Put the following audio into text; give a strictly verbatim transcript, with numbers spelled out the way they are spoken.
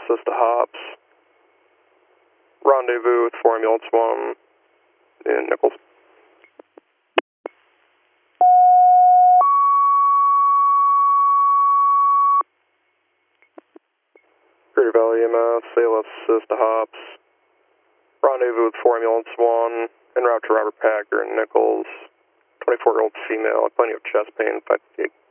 assist to Hops. Rendezvous with four ambulance one in Nichols. Greater Valley E M S, A L S assist to Hops. Rendezvous with four ambulance one en route to Robert Packer in Nichols. twenty-four year old female, plenty of chest pain, five fifty-eight.